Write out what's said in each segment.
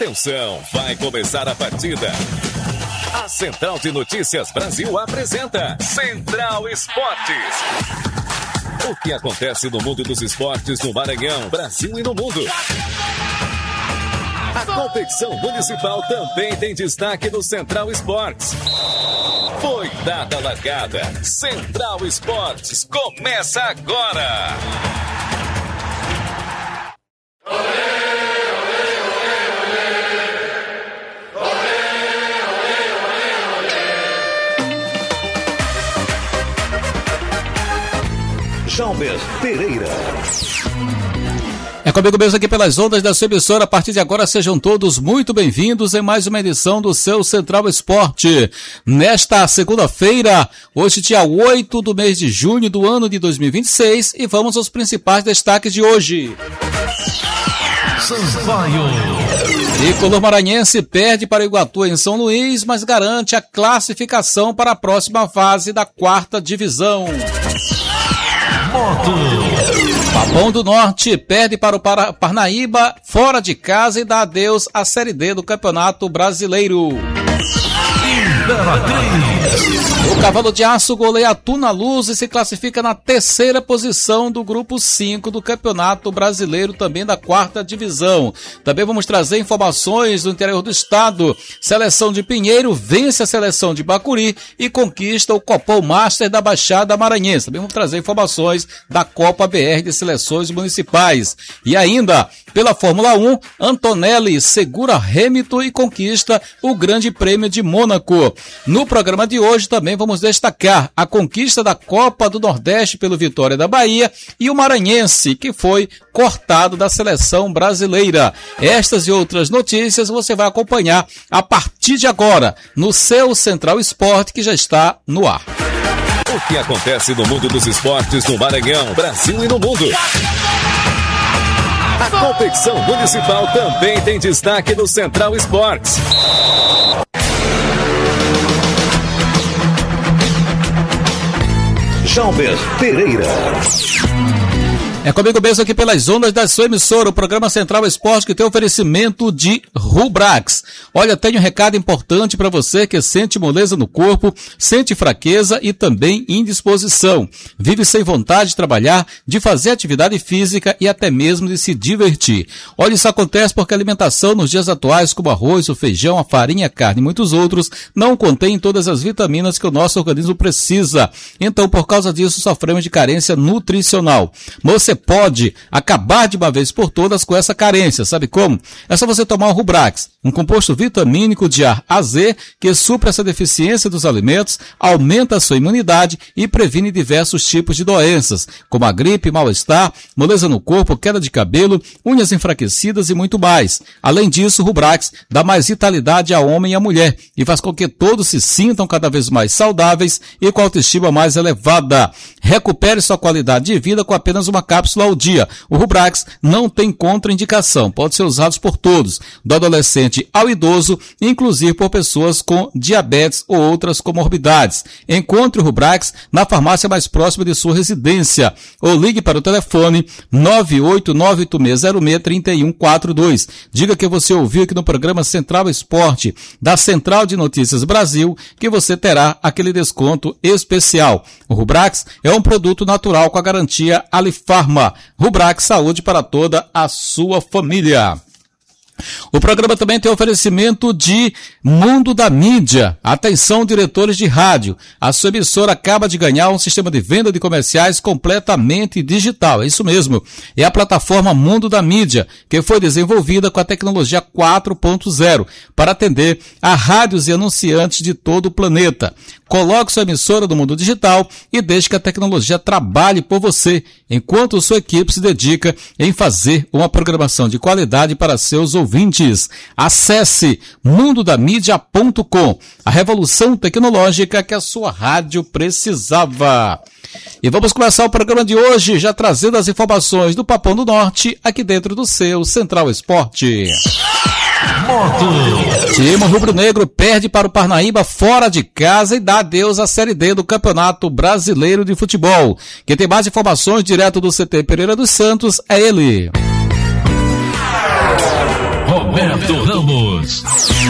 Atenção, vai começar a partida. A Central de Notícias Brasil apresenta Central Esportes. O que acontece no mundo dos esportes no Maranhão, Brasil e no mundo. A competição municipal também tem destaque no Central Esportes. Foi dada a largada. Central Esportes começa agora. Jalber Pereira. É comigo mesmo aqui pelas ondas da sua emissora. A partir de agora sejam todos muito bem-vindos em mais uma edição do seu Central Esporte. Nesta segunda-feira, hoje dia 8 do mês de junho do ano de 2026, e vamos aos principais destaques de hoje. Tricolor maranhense perde para o Iguatu em São Luís, mas garante a classificação para a próxima fase da 4ª divisão. Papão do Norte perde para o Parnaíba fora de casa e dá adeus à Série D do Campeonato Brasileiro. O Cavalo de Aço goleia Tuna Luz e se classifica na 3ª posição do grupo 5 do Campeonato Brasileiro, também da 4ª divisão. Também vamos trazer informações do interior do estado. Seleção de Pinheiro vence a seleção de Bacuri e conquista o Copom Master da Baixada Maranhense. Também vamos trazer informações da Copa BR de Seleções Municipais. E ainda, pela Fórmula 1, Antonelli segura Hamilton e conquista o Grande Prêmio de Mônaco. No programa de hoje também vamos destacar a conquista da Copa do Nordeste pelo Vitória da Bahia e o maranhense, que foi cortado da seleção brasileira. Estas e outras notícias você vai acompanhar a partir de agora no seu Central Esporte, que já está no ar. O que acontece no mundo dos esportes no Maranhão, Brasil e no mundo. A competição municipal também tem destaque no Central Esportes. Jalber Pereira. É comigo mesmo aqui pelas ondas da sua emissora, o programa Central Esporte, que tem oferecimento de Rubrax. Olha, tenho um recado importante para você que sente moleza no corpo, sente fraqueza e também indisposição. Vive sem vontade de trabalhar, de fazer atividade física e até mesmo de se divertir. Olha, isso acontece porque a alimentação nos dias atuais, como o arroz, o feijão, a farinha, a carne e muitos outros, não contém todas as vitaminas que o nosso organismo precisa. Então, por causa disso, sofremos de carência nutricional. Você pode acabar de uma vez por todas com essa carência. Sabe como? É só você tomar o Rubrax, um composto vitamínico de A a Z que supre essa deficiência dos alimentos, aumenta a sua imunidade e previne diversos tipos de doenças, como a gripe, mal-estar, moleza no corpo, queda de cabelo, unhas enfraquecidas e muito mais. Além disso, o Rubrax dá mais vitalidade ao homem e à mulher e faz com que todos se sintam cada vez mais saudáveis e com a autoestima mais elevada. Recupere sua qualidade de vida com apenas uma cápsula ao dia. O Rubrax não tem contraindicação, pode ser usado por todos, do adolescente ao idoso, inclusive por pessoas com diabetes ou outras comorbidades. Encontre o Rubrax na farmácia mais próxima de sua residência ou ligue para o telefone 98986063142. Diga que você ouviu aqui no programa Central Esporte da Central de Notícias Brasil, que você terá aquele desconto especial. O Rubrax é um produto natural com a garantia Alifarma. Rubrax, saúde para toda a sua família. O programa também tem oferecimento de Mundo da Mídia. Atenção, diretores de rádio. A sua emissora acaba de ganhar um sistema de venda de comerciais completamente digital. É isso mesmo. É a plataforma Mundo da Mídia, que foi desenvolvida com a tecnologia 4.0 para atender a rádios e anunciantes de todo o planeta. Coloque sua emissora no mundo digital e deixe que a tecnologia trabalhe por você, enquanto sua equipe se dedica em fazer uma programação de qualidade para seus ouvintes. Acesse mundodamídia.com, a revolução tecnológica que a sua rádio precisava. E vamos começar o programa de hoje já trazendo as informações do Papão do Norte aqui dentro do seu Central Esporte. Time rubro-negro perde para o Parnaíba fora de casa e dá adeus à Série D do Campeonato Brasileiro de Futebol. Quem tem mais informações direto do CT Pereira dos Santos é ele. Roberto Ramos.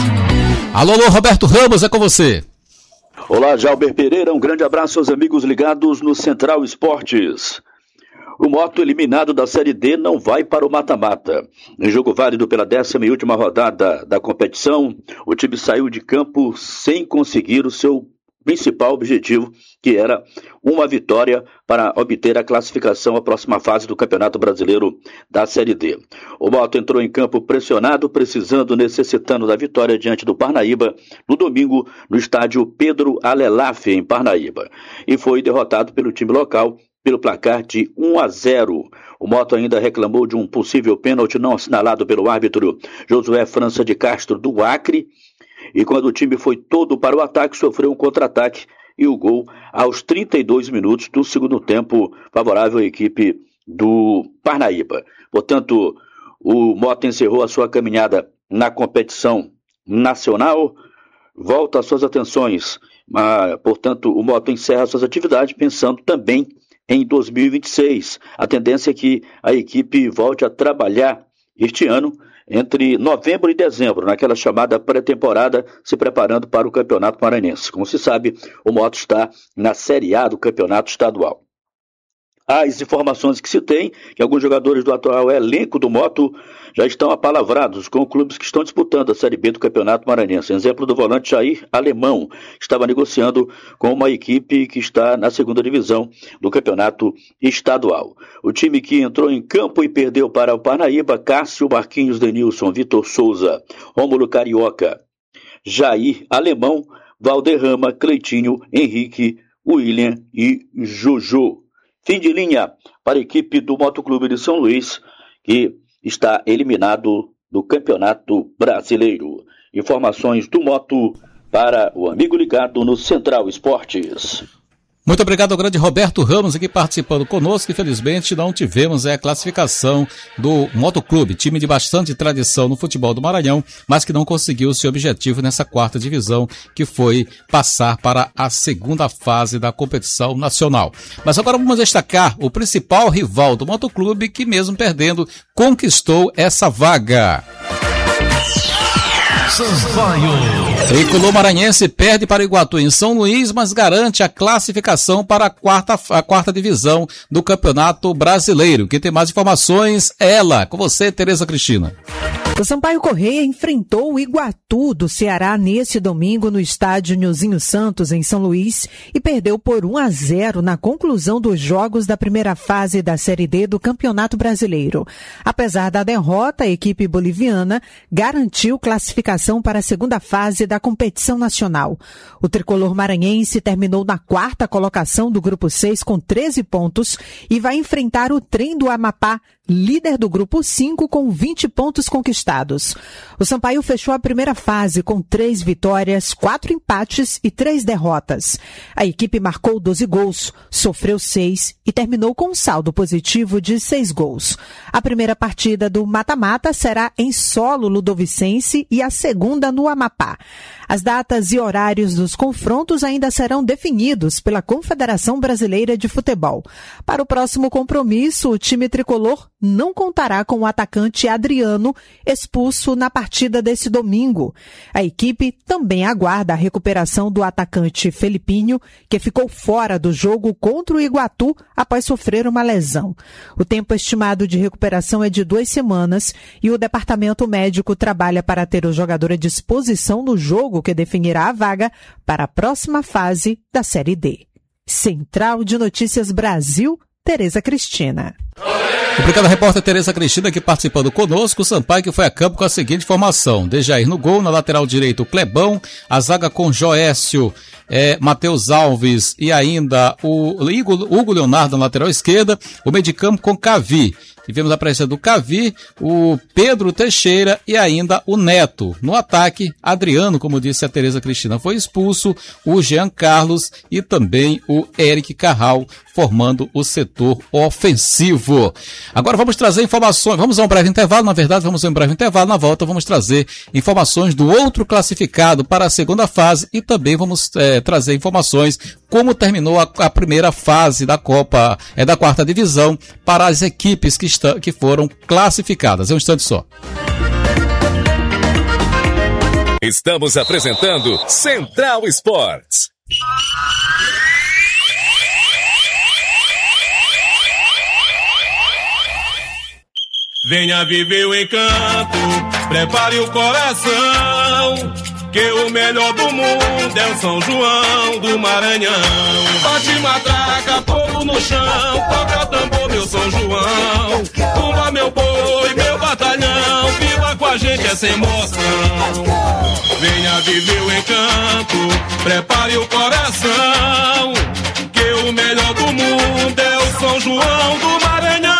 Alô, Roberto Ramos, é com você. Olá, Jalber Pereira, um grande abraço aos amigos ligados no Central Esportes. O Moto, eliminado da Série D, não vai para o mata-mata. Em jogo válido pela 10ª e última rodada da competição, o time saiu de campo sem conseguir o seu principal objetivo, que era uma vitória para obter a classificação à próxima fase do Campeonato Brasileiro da Série D. O Moto entrou em campo pressionado, necessitando da vitória diante do Parnaíba no domingo no estádio Pedro Alelaf, em Parnaíba, e foi derrotado pelo time local pelo placar de 1-0. O Moto ainda reclamou de um possível pênalti não assinalado pelo árbitro Josué França de Castro do Acre, e quando o time foi todo para o ataque, sofreu um contra-ataque e o gol aos 32 minutos do segundo tempo, favorável à equipe do Parnaíba. Portanto, o Moto encerrou a sua caminhada na competição nacional, volta às suas atenções, portanto, o Moto encerra suas atividades pensando também em 2026. A tendência é que a equipe volte a trabalhar este ano entre novembro e dezembro, naquela chamada pré-temporada, se preparando para o Campeonato Maranhense. Como se sabe, o Moto está na Série A do Campeonato Estadual. As informações que se tem, que alguns jogadores do atual elenco do Moto já estão apalavrados com clubes que estão disputando a Série B do Campeonato Maranhense. Exemplo do volante Jair Alemão, estava negociando com uma equipe que está na segunda divisão do Campeonato Estadual. O time que entrou em campo e perdeu para o Parnaíba: Cássio, Marquinhos, Denilson, Vitor Souza, Rômulo Carioca, Jair Alemão, Valderrama, Cleitinho, Henrique, William e Jojo. Fim de linha para a equipe do Motoclube de São Luís, que está eliminado do Campeonato Brasileiro. Informações do Moto para o amigo ligado no Central Esportes. Muito obrigado ao grande Roberto Ramos aqui participando conosco. Infelizmente não tivemos a classificação do Motoclube, time de bastante tradição no futebol do Maranhão, mas que não conseguiu seu objetivo nessa 4ª divisão, que foi passar para a segunda fase da competição nacional. Mas agora vamos destacar o principal rival do Motoclube, que mesmo perdendo, conquistou essa vaga. Tricolor maranhense perde para o Iguatu em São Luís, mas garante a classificação para a quarta divisão do Campeonato Brasileiro. Quem tem mais informações é ela, com você, Tereza Cristina. O Sampaio Corrêa enfrentou o Iguatu do Ceará neste domingo no estádio Nilzinho Santos, em São Luís, e perdeu por 1-0 na conclusão dos jogos da primeira fase da Série D do Campeonato Brasileiro. Apesar da derrota, a equipe boliviana garantiu classificação para a segunda fase da competição nacional. O tricolor maranhense terminou na 4ª colocação do Grupo 6 com 13 pontos e vai enfrentar o Trem do Amapá, líder do Grupo 5, com 20 pontos conquistados. O Sampaio fechou a primeira fase com 3 vitórias, 4 empates e 3 derrotas. A equipe marcou 12 gols, sofreu 6 e terminou com um saldo positivo de 6 gols. A primeira partida do mata-mata será em solo ludovicense e a segunda no Amapá. As datas e horários dos confrontos ainda serão definidos pela Confederação Brasileira de Futebol. Para o próximo compromisso, o time tricolor não contará com o atacante Adriano, expulso na partida desse domingo. A equipe também aguarda a recuperação do atacante Felipinho, que ficou fora do jogo contra o Iguatu após sofrer uma lesão. O tempo estimado de recuperação é de 2 semanas e o departamento médico trabalha para ter o jogador à disposição no jogo que definirá a vaga para a próxima fase da Série D. Central de Notícias Brasil, Tereza Cristina. Obrigado, repórter Tereza Cristina, aqui participando conosco. O Sampaio que foi a campo com a seguinte formação: Dejair no gol, na lateral direito o Clebão, a zaga com Joécio, Matheus Alves e ainda o Hugo Leonardo na lateral esquerda, o meio de campo com Cavi. Tivemos a presença do Cavi, o Pedro Teixeira e ainda o Neto. No ataque, Adriano, como disse a Tereza Cristina, foi expulso, o Jean Carlos e também o Eric Carral, formando o setor ofensivo. Agora vamos trazer informações, vamos a um breve intervalo, na volta vamos trazer informações do outro classificado para a segunda fase e também vamos trazer informações como terminou a primeira fase da Copa, da 4ª divisão para as equipes que foram classificadas. É um instante só. Estamos apresentando Central Esportes. Venha viver o encanto, prepare o coração, que o melhor do mundo é o São João do Maranhão. Bate matraca, povo no chão, toca tambor, meu São João. Pumba, meu boi, meu batalhão, viva com a gente essa emoção. Venha viver o encanto, prepare o coração, que o melhor do mundo é o São João do Maranhão.